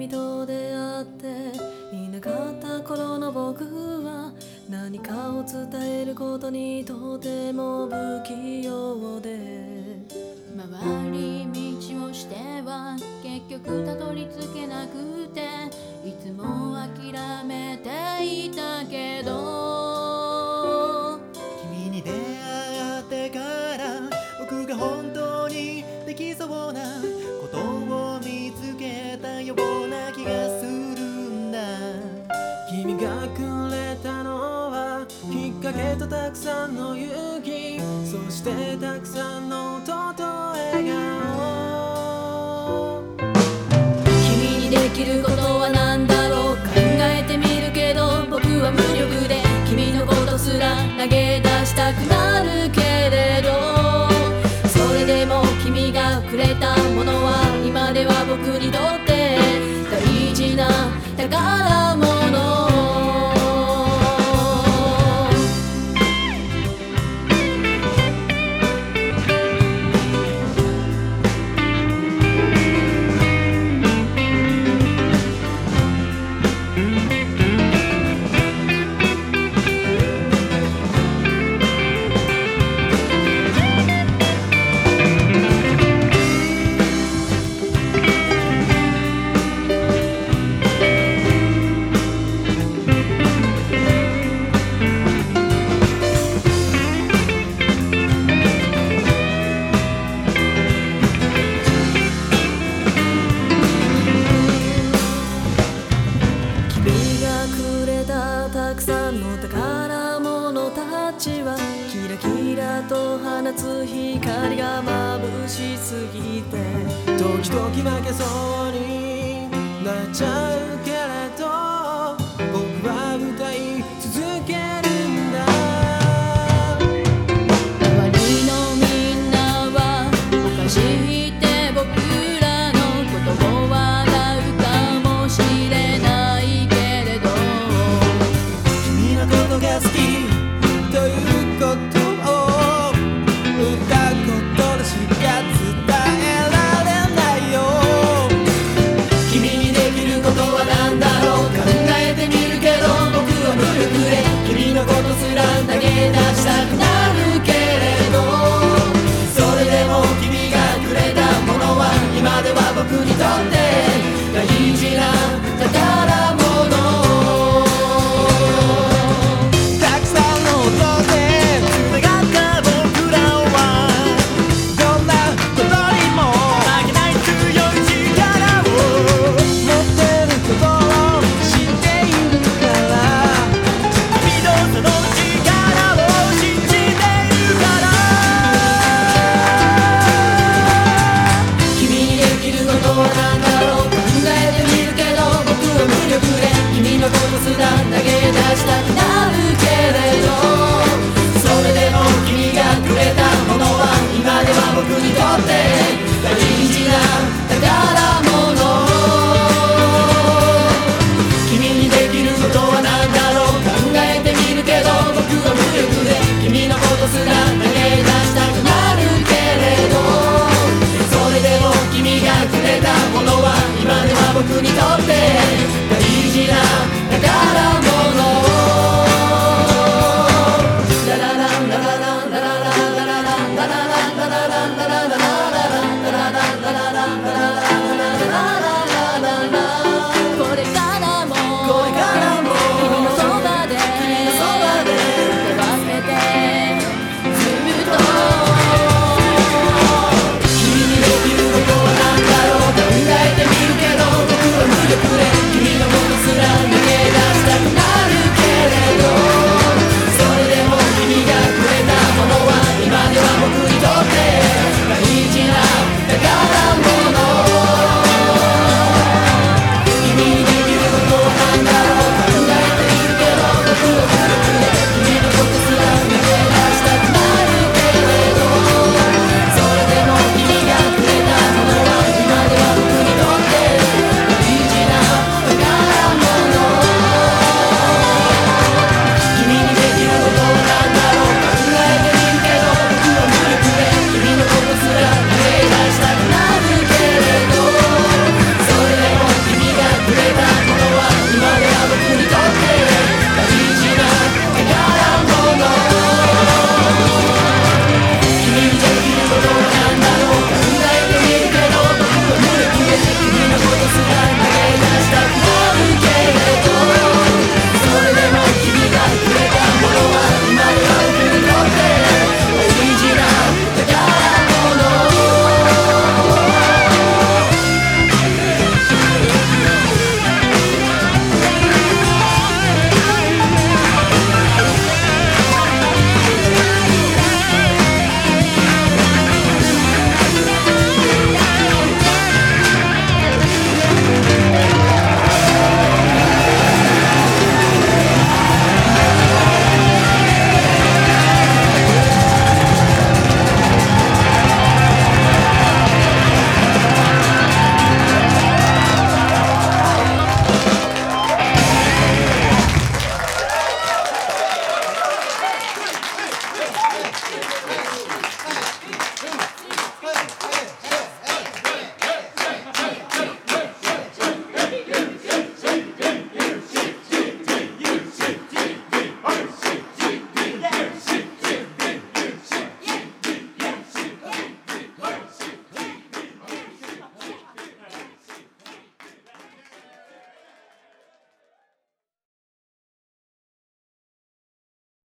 君と出会っていなかった頃の僕は何かを伝えることにとても不器用で、 回り道をしては結局たどり着けなくて、いつも諦めていたけど、 君に出会ってから僕が本当にできそうなことを見つけたような気がするんだ。 君がくれたのはきっかけとたくさんの勇気、そしてたくさんの音と笑顔。 君にできることは何だろう、考えてみるけど僕は無力で、君のことすら投げ出したくなるけれど、それでも君がくれたものは今では僕にとって大事な宝物。 たくさんの宝物たちはキラキラと放つ光が眩しすぎて、 時々負けそうになっちゃう